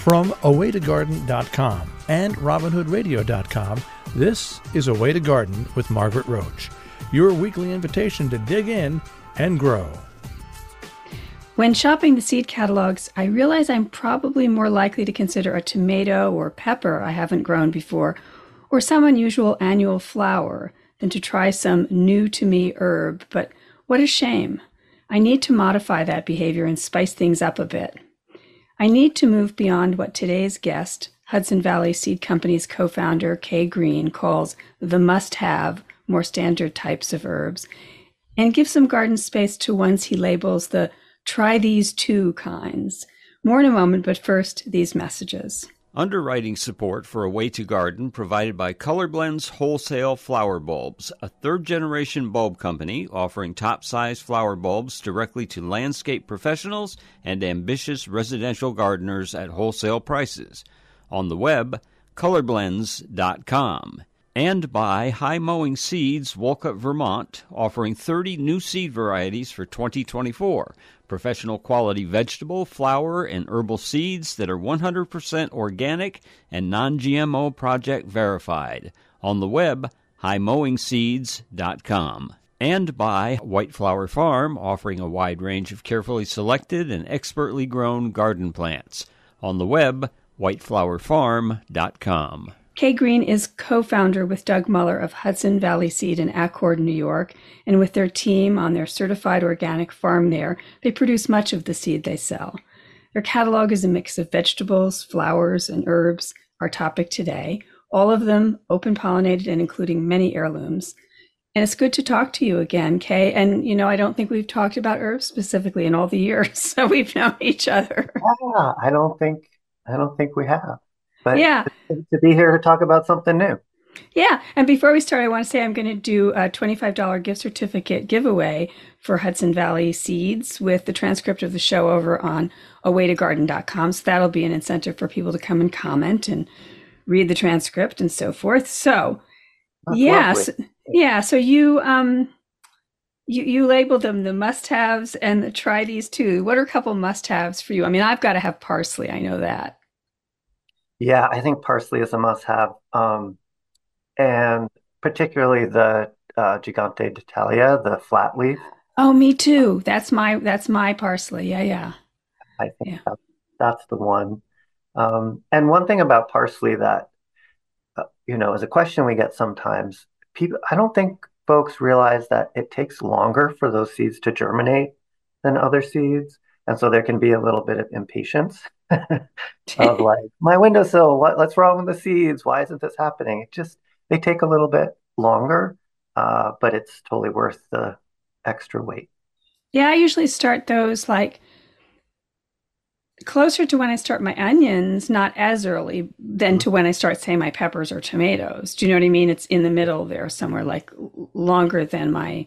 From awaytogarden.com and robinhoodradio.com, this is A Way to Garden with Margaret Roach, your weekly invitation to dig in and grow. When shopping the seed catalogs, I realize I'm probably more likely to consider a tomato or pepper I haven't grown before, or some unusual annual flower, than to try some new-to-me herb. But what a shame. I need to modify that behavior and spice things up a bit. I need to move beyond what today's guest, Hudson Valley Seed Company's co-founder Kay Green, calls the must-have, more standard types of herbs, and give some garden space to ones he labels the try these too kinds. More in a moment, but first, these messages. Underwriting support for A Way to Garden provided by Colorblends Wholesale Flower Bulbs, a third-generation bulb company offering top-size flower bulbs directly to landscape professionals and ambitious residential gardeners at wholesale prices. On the web, colorblends.com. And by High Mowing Seeds, Wolcott, Vermont, offering 30 new seed varieties for 2024. Professional quality vegetable, flower, and herbal seeds that are 100% organic and non-GMO project verified. On the web, highmowingseeds.com. And by White Flower Farm, offering a wide range of carefully selected and expertly grown garden plants. On the web, whiteflowerfarm.com. Kay Green is co-founder with Doug Muller of Hudson Valley Seed in Accord, New York, and with their team on their certified organic farm there, they produce much of the seed they sell. Their catalog is a mix of vegetables, flowers, and herbs, our topic today, all of them open-pollinated and including many heirlooms. And it's good to talk to you again, Kay. And, I don't think we've talked about herbs specifically in all the years, so we've known each other. Yeah, I don't think we have. But yeah, to be here to talk about something new. Yeah. And before we start, I want to say I'm going to do a $25 gift certificate giveaway for Hudson Valley Seeds with the transcript of the show over on awaytogarden.com. So that'll be an incentive for people to come and comment and read the transcript and so forth. So, yes. Yeah. So you labeled them the must-haves and the try these too. What are a couple must-haves for you? I mean, I've got to have parsley. I know that. Yeah, I think parsley is a must-have, and particularly the Gigante d'Italia, the flat leaf. Oh, me too. That's my parsley. Yeah. I think that's the one. And one thing about parsley that is a question we get sometimes. I don't think folks realize that it takes longer for those seeds to germinate than other seeds, and so there can be a little bit of impatience. Of like, my windowsill, what's wrong with the seeds? Why isn't this happening? They take a little bit longer, but it's totally worth the extra wait. Yeah, I usually start those like closer to when I start my onions, not as early than to when I start, say, my peppers or tomatoes. Do you know what I mean? It's in the middle there somewhere, like longer than my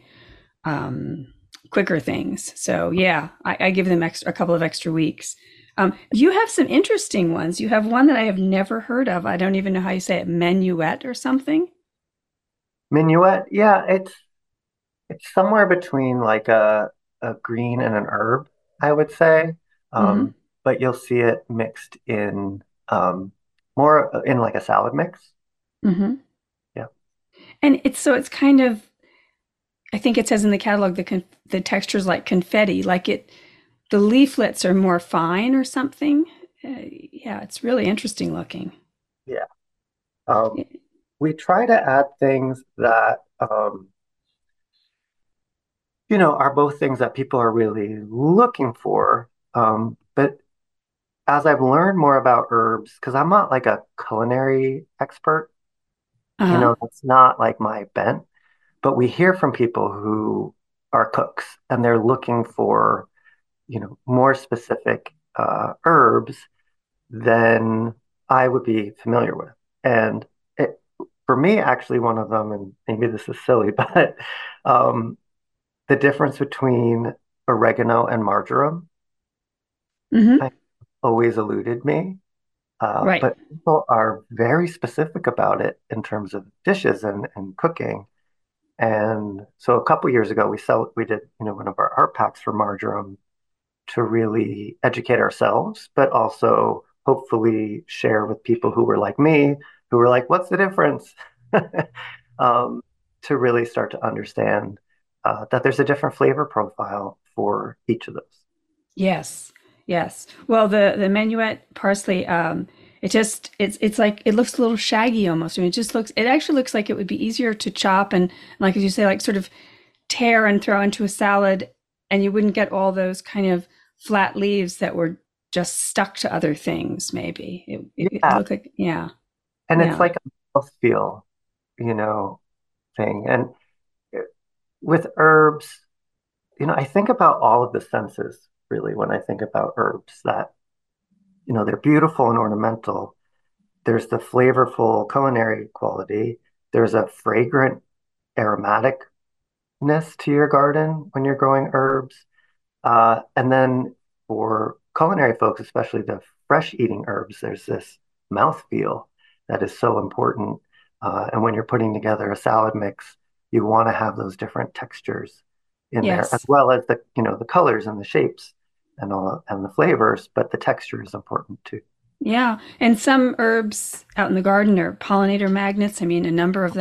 quicker things. So yeah, I give them a couple of extra weeks. You have some interesting ones. You have one that I have never heard of. I don't even know how you say it, minuet or something. Minuet, yeah, it's somewhere between like a green and an herb, I would say. But you'll see it mixed in more in like a salad mix. Mm-hmm. Yeah. And it's kind of, I think it says in the catalog, the texture's like confetti, the leaflets are more fine or something. Yeah, it's really interesting looking. Yeah. We try to add things that, are both things that people are really looking for. But as I've learned more about herbs, because I'm not like a culinary expert, that's not like my bent, but we hear from people who are cooks and they're looking for more specific herbs than I would be familiar with. And for me, actually, one of them, and maybe this is silly, but the difference between oregano and marjoram always eluded me. Right. But people are very specific about it in terms of dishes and cooking. And so a couple years ago, we did one of our art packs for marjoram to really educate ourselves, but also hopefully share with people who were like me, who were like, what's the difference? um, to really start to understand that there's a different flavor profile for each of those. Yes. Yes. Well, the Minuet parsley, it's like it looks a little shaggy almost. I mean, it actually looks like it would be easier to chop and like as you say, like sort of tear and throw into a salad, and you wouldn't get all those kind of flat leaves that were just stuck to other things, maybe. It Yeah, looked like, yeah, and it's yeah. like a mouthfeel, you know, thing. And with herbs, I think about all of the senses really when I think about herbs that, they're beautiful and ornamental. There's the flavorful culinary quality. There's a fragrant aromaticness to your garden when you're growing herbs. And then for culinary folks, especially the fresh eating herbs, there's this mouthfeel that is so important. And when you're putting together a salad mix, you want to have those different textures in there, as Yes. well as the colors and the shapes and all and the flavors, but the texture is important too. Yeah. And some herbs out in the garden are pollinator magnets. I mean,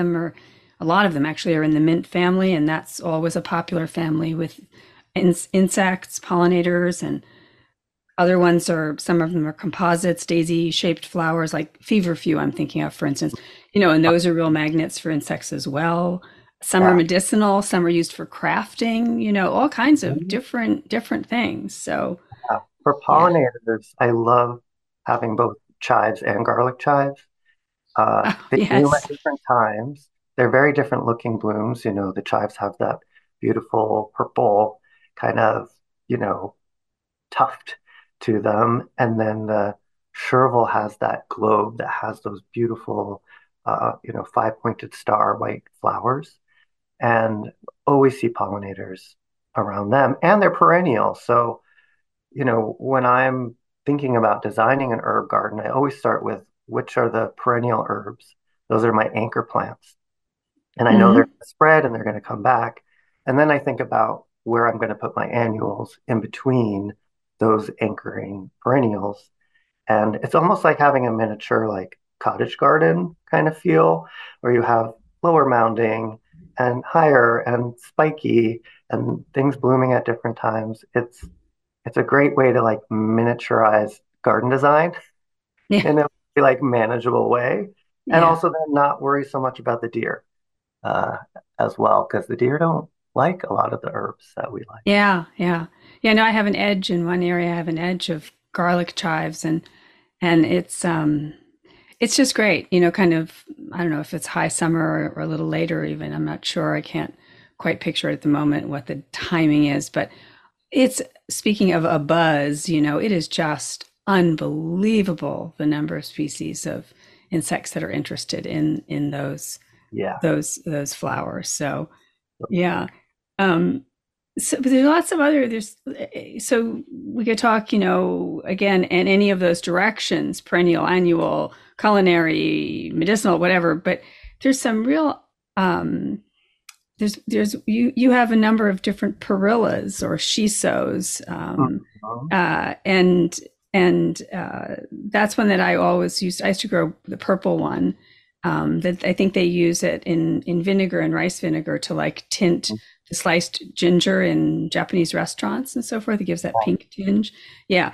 a lot of them actually are in the mint family, and that's always a popular family with insects, pollinators, and other ones are, some of them are composites, daisy shaped flowers like feverfew, I'm thinking of, for instance, and those are real magnets for insects as well. Some are Yeah. medicinal, some are used for crafting, all kinds of Mhm. different things. So, For yeah. pollinators, I love having both chives and garlic chives. Oh, They bloom at yes. different times. They're very different looking blooms. The chives have that beautiful purple kind of, you know, tuft to them. And then the chervil has that globe that has those beautiful, five-pointed star white flowers. And always see pollinators around them. And they're perennial. So, when I'm thinking about designing an herb garden, I always start with which are the perennial herbs. Those are my anchor plants. And I know they're Hmm. going to spread and they're going to come back. And then I think about where I'm going to put my annuals in between those anchoring perennials. And it's almost like having a miniature, like cottage garden kind of feel, where you have lower mounding and higher and spiky and things blooming at different times. It's a great way to like miniaturize garden design Yeah. in a like manageable way, and Yeah. also then not worry so much about the deer uh, as well, because the deer don't like a lot of the herbs that we like. Yeah. Yeah. Yeah. No, I have an edge in one area. I have an edge of garlic chives, and it's just great, kind of, I don't know if it's high summer or a little later even. I'm not sure. I can't quite picture at the moment what the timing is, but it's, speaking of a buzz, it is just unbelievable the number of species of insects that are interested in Yeah. those flowers. So yeah. Um, but there's lots of other there's so we could talk, again, in any of those directions, perennial, annual, culinary, medicinal, whatever, but there's some real there's you have a number of different perillas or shisos, Mhm. and that's one that I always used. I used to grow the purple one. That I think they use it in vinegar and rice vinegar to like tint the sliced ginger in Japanese restaurants and so forth. It gives that pink tinge. Yeah,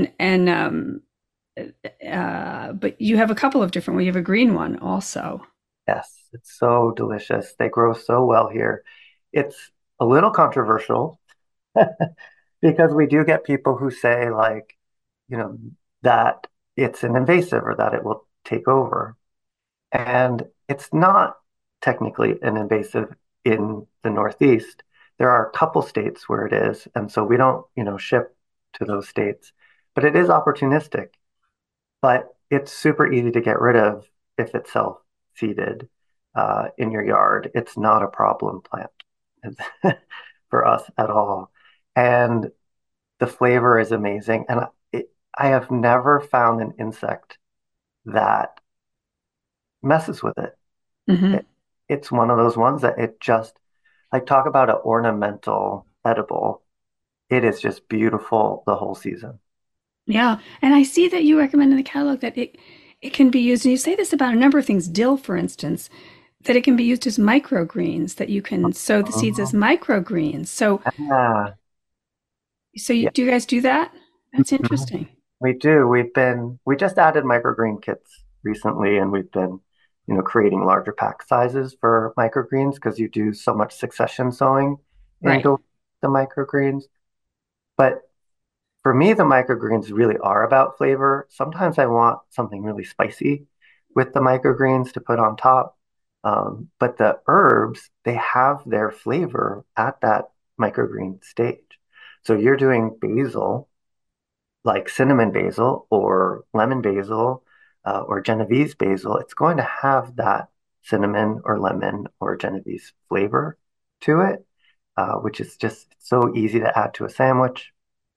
but you have a couple of different ones. You have a green one also. Yes, it's so delicious. They grow so well here. It's a little controversial because we do get people who say like, you know, that it's an invasive or that it will take over. And it's not technically an invasive in the Northeast. There are a couple states where it is, and so we don't, ship to those states. But it is opportunistic, but it's super easy to get rid of if it's self-seeded in your yard. It's not a problem plant for us at all. And the flavor is amazing. And I have never found an insect that messes with it. Hmm. It, it's one of those ones that it just, like, talk about an ornamental edible. It is just beautiful the whole season. Yeah. And I see that you recommend in the catalog that it can be used, and you say this about a number of things, dill, for instance, that it can be used as microgreens, that you can sow the seeds as Mhm. microgreens. Yeah, yeah. Do you guys do that? That's Mhm. interesting. We do. We just added microgreen kits recently, and we've been, creating larger pack sizes for microgreens because you do so much succession sowing Right. into the microgreens. But for me, the microgreens really are about flavor. Sometimes I want something really spicy with the microgreens to put on top. But the herbs, they have their flavor at that microgreen stage. So you're doing basil, like cinnamon basil or lemon basil or Genovese basil, it's going to have that cinnamon or lemon or Genovese flavor to it, which is just so easy to add to a sandwich.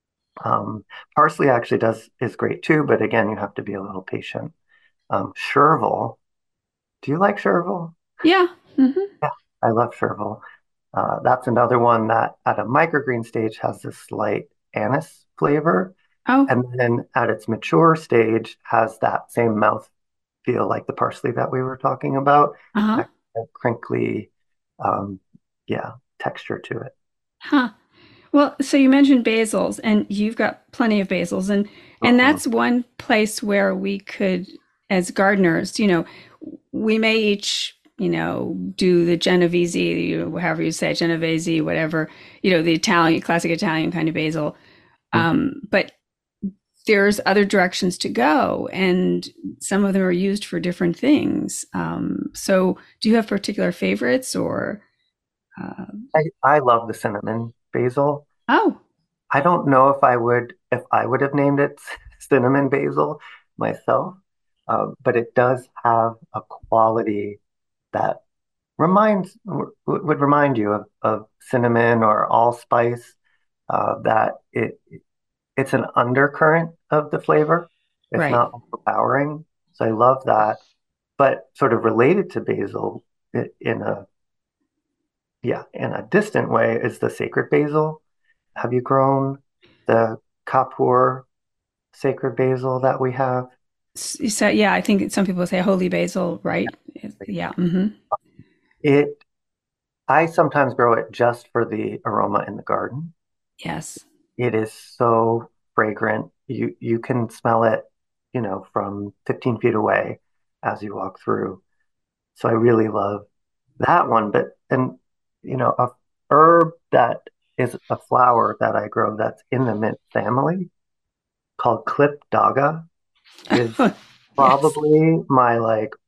Parsley actually does is great too, but again, you have to be a little patient. Chervil, do you like chervil? Yeah. Yeah, I love chervil. That's another one that at a microgreen stage has this slight anise flavor, Oh, and then at its mature stage has that same mouth feel like the parsley that we were talking about, uh-huh. that crinkly, um, yeah, texture to it. Huh. Well, so you mentioned basils, and you've got plenty of basils, and Mhm. that's one place where we could, as gardeners, we may each, do the Genovese, however you say it, Genovese, whatever, the Italian, classic Italian kind of basil. But there's other directions to go, and some of them are used for different things. So, do you have particular favorites or? Uh, I love the cinnamon basil. oh, I don't know if I would have named it cinnamon basil myself, but it does have a quality that would remind you of cinnamon or allspice. That it's an undercurrent of the flavor. It's right. not overpowering, so I love that. But sort of related to basil in a in a distant way is the sacred basil. Have you grown the Kapur sacred basil that we have? So yeah, I think some people say holy basil, right? Yeah. It, I sometimes grow it just for the aroma in the garden. Yes. It is so fragrant. You can smell it, from 15 feet away as you walk through. So I really love that one. But and a herb that is a flower that I grow that's in the mint family called Clipdaga is Yes. probably my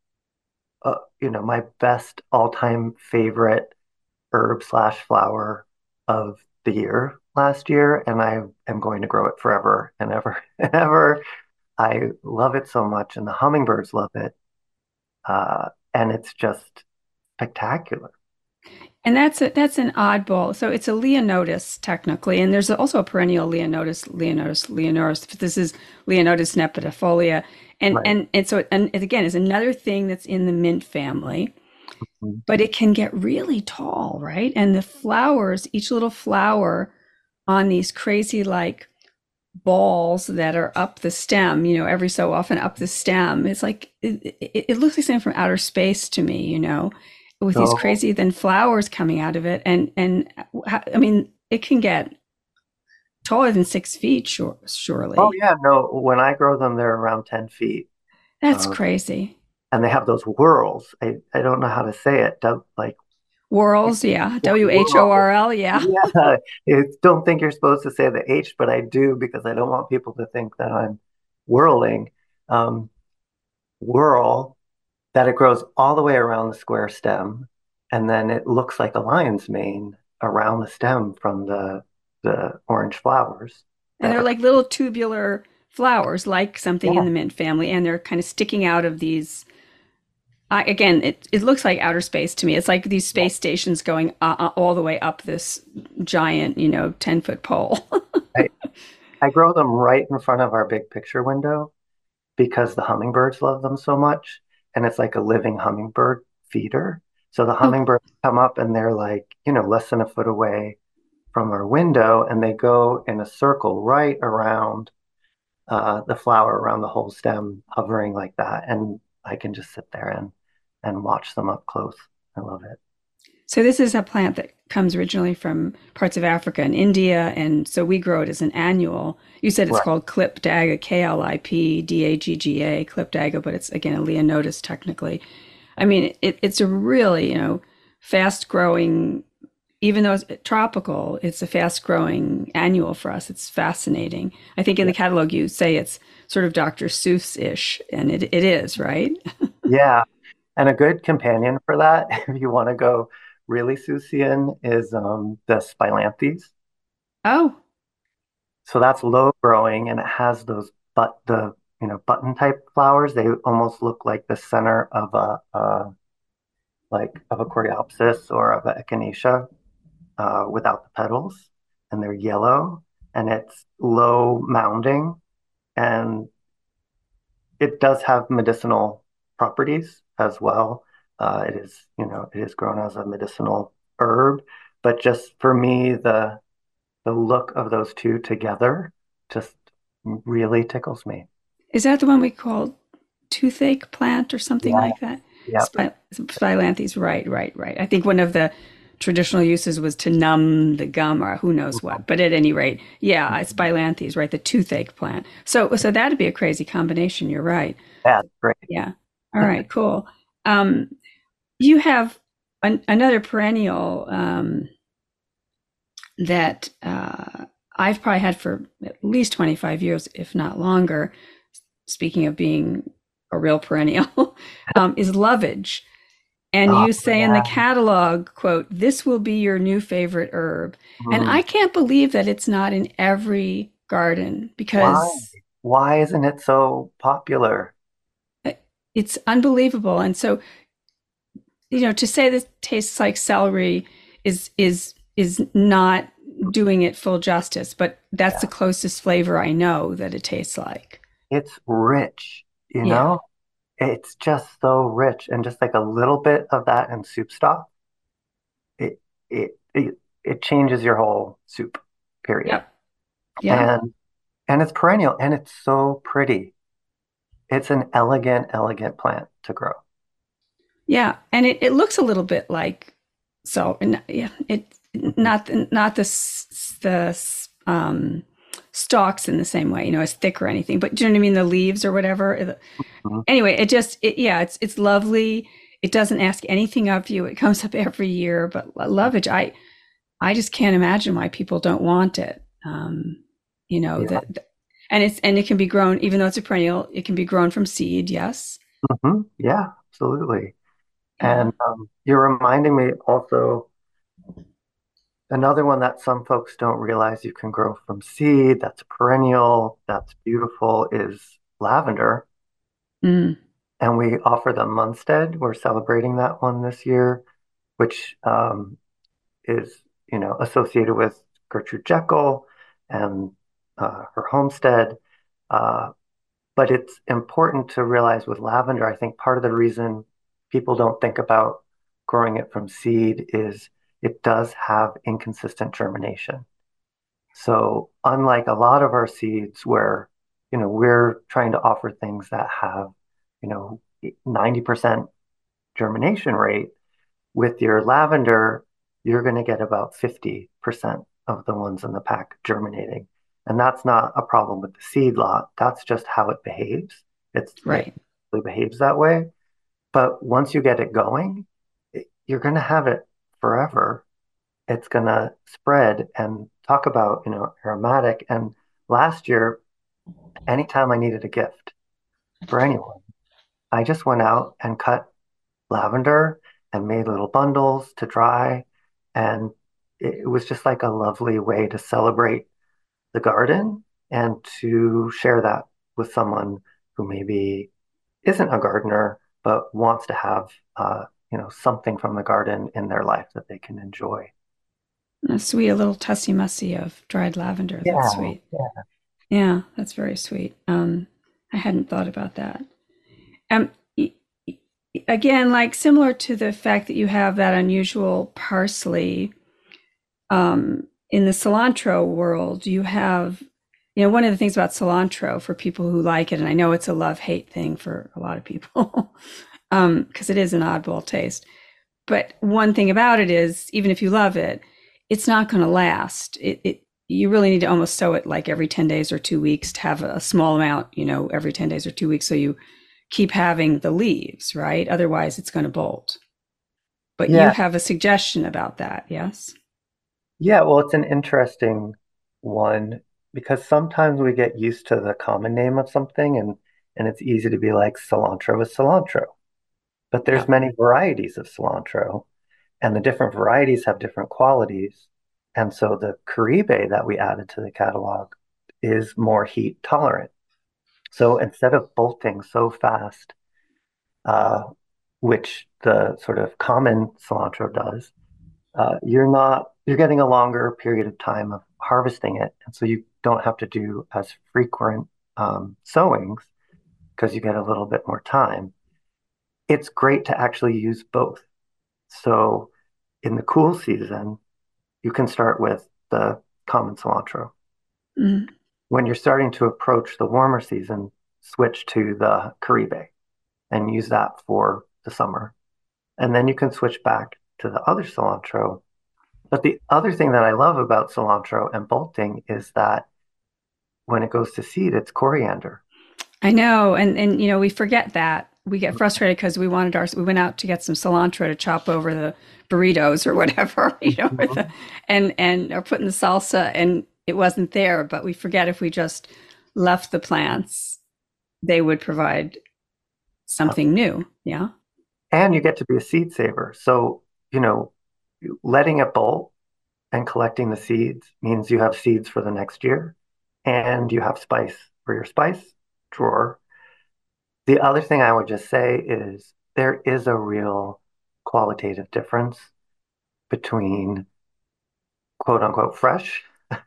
my best all-time favorite herb slash flower of the year last year, and I am going to grow it forever and ever and ever. I love it so much, and the hummingbirds love it, and it's just spectacular. And that's an oddball. So it's a Leonotus technically, and there's also a perennial Leonotus. This is Leonotus nepetifolia, Right. and it again is another thing that's in the mint family, Mhm. but it can get really tall, right? And the flowers, each little flower on these crazy like balls that are up the stem, every so often up the stem. It's like it looks like something from outer space to me, with these So, crazy then flowers coming out of it, and I mean it can get taller than 6 feet, oh surely. yeah, no, when I grow them, they're around 10 feet. That's Um, crazy. and they have those whorls. I don't know how to say it. Like Whorls, yeah. whorl. WHORL, yeah. Yeah, I don't think you're supposed to say the H, but I do because I don't want people to think that I'm whirling. Um, Whirl, that it grows all the way around the square stem, and then it looks like a lion's mane around the stem from the orange flowers And that they're are. like little tubular flowers, like something in Yeah, the mint family, and they're kind of sticking out of these. Again, it looks like outer space to me. It's like these yeah. space stations going all the way up this giant, 10-foot pole. I, I grow them right in front of our big picture window because the hummingbirds love them so much, and it's like a living hummingbird feeder. So the Oh, hummingbirds come up and they're like, less than a foot away from our window, and they go in a circle right around the flower around the whole stem hovering like that. And I can just sit there and watch them up close. I love it. So this is a plant that comes originally from parts of Africa and India, and so we grow it as an annual. You said it's Right. called Klipdagga, Klipdagga, Klipdagga, but it's again a Leonotis technically. I mean, it's a really, fast growing, even though it's tropical, it's a fast growing annual for us. It's fascinating. I think in the catalog you say it's sort of Dr. Seuss-ish, and it is, right? Yeah. And a good companion for that, if you want to go really Seussian, is the Spilanthes. Oh, So that's low growing and it has those button type flowers. They almost look like the center of a coreopsis or of a echinacea without the petals, and they're yellow and it's low mounding and it does have medicinal properties as well. It is grown as a medicinal herb, but just for me, the look of those two together just really tickles me. is that the one we call toothache plant or something Yeah, like that? yep. Spilanthes, right. I think one of the traditional uses was to numb the gum or who knows what. But at any rate, yeah, it's Spilanthes, right? The toothache plant. So that'd be a crazy combination. You're right. Yeah, great. Yeah. All right, cool. Um, you have another perennial that I've probably had for at least 25 years, if not longer. Speaking of being a real perennial, is lovage. And Oh, you say in the yeah. catalog, quote, this will be your new favorite herb. And Mm. I can't believe that it's not in every garden Why? because Why isn't it so popular? it's unbelievable. And so, to say this tastes like celery is not doing it full justice, but that's the Yeah. closest flavor I know that it tastes like. It's rich, you Yeah. know? It's just so rich. And just like a little bit of that in soup stock, it it changes your whole soup, period. Yep. Yeah. And and it's perennial and it's so pretty. It's an elegant, elegant plant to grow. Yeah. And it looks a little bit like so yeah, it Mhm. not the stalks in the same way, as thick or anything. But do you know what I mean? The leaves or whatever. Mhm. Anyway, yeah, it's lovely. It doesn't ask anything of you. It comes up every year. But lovage, I just can't imagine why people don't want it. Yeah. And it can be grown, even though it's a perennial, it can be grown from seed. Yes. Yeah, absolutely. Yeah. And you're reminding me also another one that some folks don't realize you can grow from seed, that's perennial, that's beautiful, is lavender. Mm. And we offer the Munstead. We're celebrating that one this year, which is, associated with Gertrude Jekyll and her homestead. Uh, but it's important to realize with lavender, I think part of the reason people don't think about growing it from seed is it does have inconsistent germination. So unlike a lot of our seeds where, we're trying to offer things that have, 90% germination rate, with your lavender, you're going to get about 50% of the ones in the pack germinating. And that's not a problem with the seed lot. That's just how it behaves. It Right. really behaves that way. But once you get it going, you're going to have it forever. It's going to spread and talk about, aromatic. And last year, anytime I needed a gift for anyone, I just went out and cut lavender and made little bundles to dry. And it was just like a lovely way to celebrate the garden and to share that with someone who maybe isn't a gardener, but wants to have, something from the garden in their life that they can enjoy. A sweet, a little tussy mussy of dried lavender. That's Yeah, sweet. yeah. Yeah, that's very sweet. I hadn't thought about that. Um, Again, like similar to the fact that you have that unusual parsley, in the cilantro world, you have One of the things about cilantro for people who like it, and I know it's a love-hate thing for a lot of people, because it is an oddball taste. But one thing about it is, even if you love it, it's not going to last. You really need to almost sow it like every 10 days or 2 weeks to have a small amount, every 10 days or 2 weeks. So you keep having the leaves, right? Otherwise it's going to bolt. But you Yeah. have a suggestion about that, yes? Yeah, well, it's an interesting one because sometimes we get used to the common name of something and it's easy to be like cilantro is cilantro. But there's Yeah. many varieties of cilantro and the different varieties have different qualities. And so the Caribe that we added to the catalog is more heat tolerant. So instead of bolting so fast, uh, which the sort of common cilantro does, you're getting a longer period of time of harvesting it. And so you don't have to do as frequent sowings because you get a little bit more time. It's great to actually use both. So in the cool season, you can start with the common cilantro. Mm. When you're starting to approach the warmer season, switch to the Caribe and use that for the summer. And then you can switch back to the other cilantro. But the other thing that I love about cilantro and bolting is that when it goes to seed, it's coriander. I know, and we forget that. We get frustrated because we went out to get some cilantro to chop over the burritos or whatever, or Mhm. and or put in the salsa, and it wasn't there. But we forget if we just left the plants, they would provide something new. Yeah. And you get to be a seed saver. So, you know, letting it bolt and collecting the seeds means you have seeds for the next year and you have spice for your spice drawer. The other thing I would just say is there is a real qualitative difference between quote unquote fresh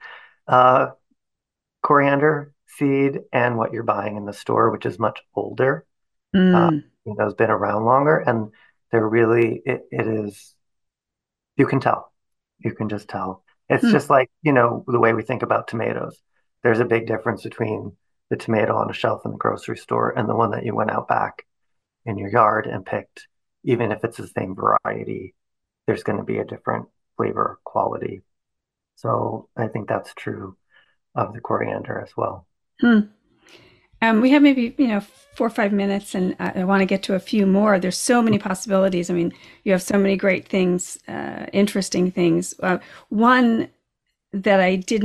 uh, coriander seed and what you're buying in the store, which is much older. Mm. Has been around longer, and they're really it is you can tell. You can just tell. It's Hmm. just like, the way we think about tomatoes. There's a big difference between the tomato on a shelf in the grocery store and the one that you went out back in your yard and picked. Even if it's the same variety, there's going to be a different flavor quality. So I think that's true of the coriander as well. Hmm. We have maybe, 4 or 5 minutes, and I want to get to a few more. There's so many possibilities. I mean, you have so many great things, interesting things. One that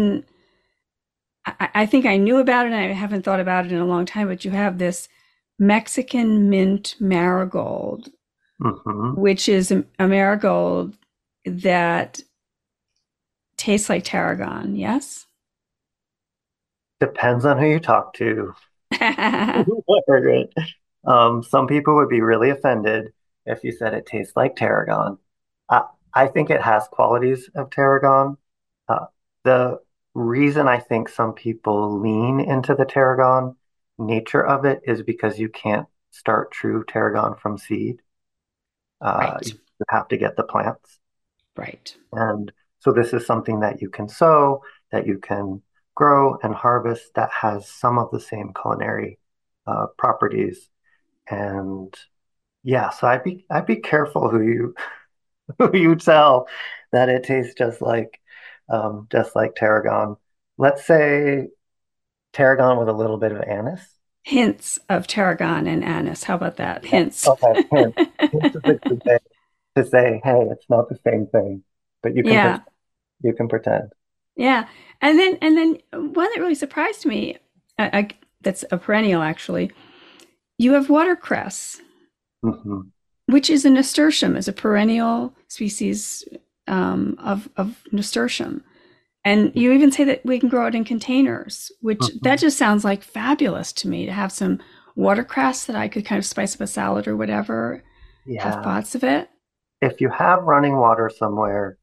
I think I knew about it, and I haven't thought about it in a long time, but you have this Mexican mint marigold, Hmm. which is a marigold that tastes like tarragon. Yes? Depends on who you talk to. Margaret. Some people would be really offended if you said it tastes like tarragon. I think it has qualities of tarragon. Uh, the reason I think some people lean into the tarragon nature of it is because you can't start true tarragon from seed. Right, You have to get the plants. right. And so this is something that you can sow, that you can grow and harvest that has some of the same culinary properties. And yeah, so I'd be careful who you who you tell that it tastes just like tarragon. Let's say tarragon with a little bit of anise. Hints of tarragon and anise. How about that? Yeah. Hints. Okay, hint. Hint is a good way to say, hey, it's not the same thing, but Yeah. you can pretend. Yeah. And then one that really surprised me, that's a perennial actually. You have watercress, Hmm. which is a nasturtium, is a perennial species of nasturtium. And you even say that we can grow it in containers, which Hmm. that just sounds like fabulous to me to have some watercress that I could kind of spice up a salad or whatever, have Yeah. pots of it. If you have running water somewhere,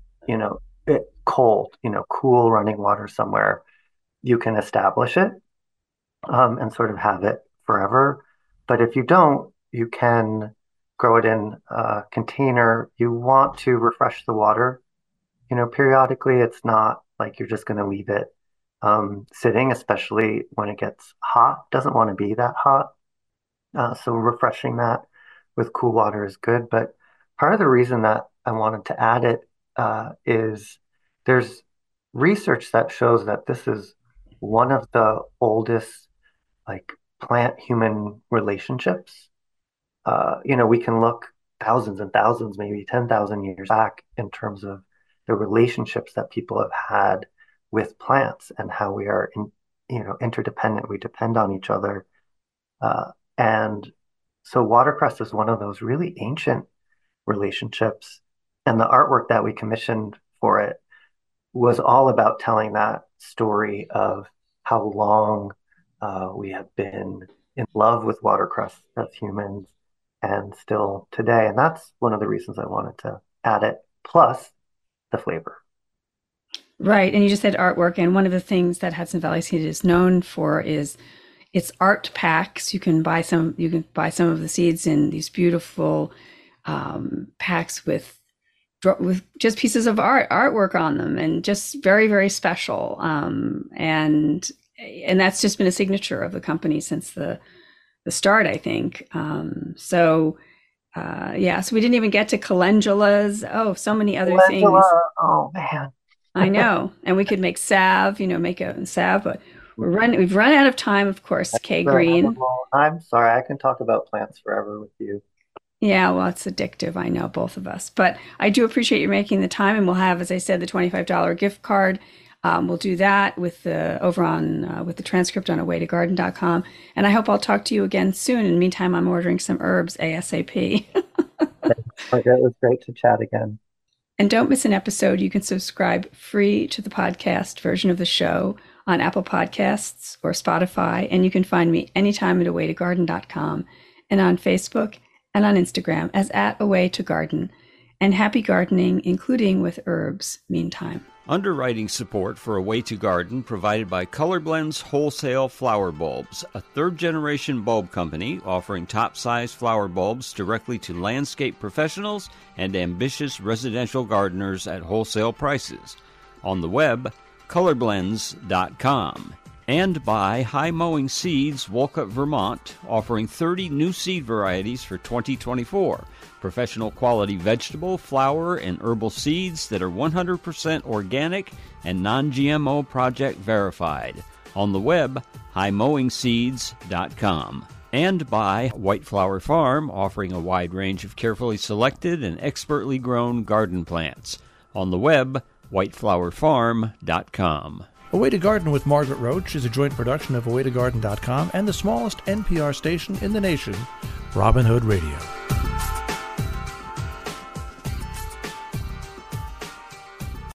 cold, cool running water somewhere, you can establish it and sort of have it forever. But if you don't, you can grow it in a container. You want to refresh the water, periodically. It's not like you're just going to leave it sitting, especially when it gets hot. Doesn't want to be that hot. So refreshing that with cool water is good. But part of the reason that I wanted to add it is there's research that shows that this is one of the oldest like plant-human relationships. We can look thousands and thousands, maybe 10,000 years back in terms of the relationships that people have had with plants and how we are interdependent. We depend on each other. And so watercress is one of those really ancient relationships. And the artwork that we commissioned for it was all about telling that story of how long we have been in love with watercress as humans and still today. And that's one of the reasons I wanted to add it, plus the flavor. Right. And you just said artwork. And one of the things that Hudson Valley Seed is known for is its art packs. You can buy some of the seeds in these beautiful packs with just pieces of artwork on them, and just very, very special. And that's just been a signature of the company since the start, I think. So we didn't even get to calendulas. Oh, so many other things. Oh man. I know. And we could make salve, make a salve, but we've run out of time, of course, Kay Green. I'm sorry, I can talk about plants forever with you. Yeah, well, it's addictive. I know, both of us. But I do appreciate you making the time, and we'll have, as I said, the $25 gift card. We'll do that with the transcript on awaytogarden.com. And I hope I'll talk to you again soon. In the meantime, I'm ordering some herbs ASAP. It was great to chat again. And don't miss an episode. You can subscribe free to the podcast version of the show on Apple Podcasts or Spotify. And you can find me anytime at awaytogarden.com and on Facebook and on Instagram as @awaytogarden. And happy gardening, including with herbs, meantime. Underwriting support for A Way to Garden provided by Colorblends Wholesale Flower Bulbs, a third-generation bulb company offering top-size flower bulbs directly to landscape professionals and ambitious residential gardeners at wholesale prices. On the web, colorblends.com. And by High Mowing Seeds, Wolcott, Vermont, offering 30 new seed varieties for 2024. Professional quality vegetable, flower, and herbal seeds that are 100% organic and non-GMO project verified. On the web, highmowingseeds.com. And by White Flower Farm, offering a wide range of carefully selected and expertly grown garden plants. On the web, whiteflowerfarm.com. A Way to Garden with Margaret Roach is a joint production of awaytogarden.com and the smallest NPR station in the nation, Robin Hood Radio.